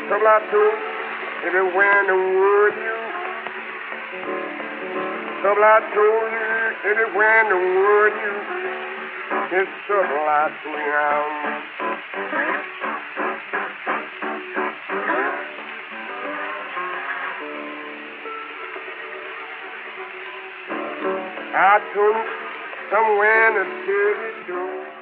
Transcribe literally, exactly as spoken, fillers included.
Trouble I told everywhere in the world you. Trouble I told you everywhere in the world you. It's trouble I told you. I told somewhere in the city too.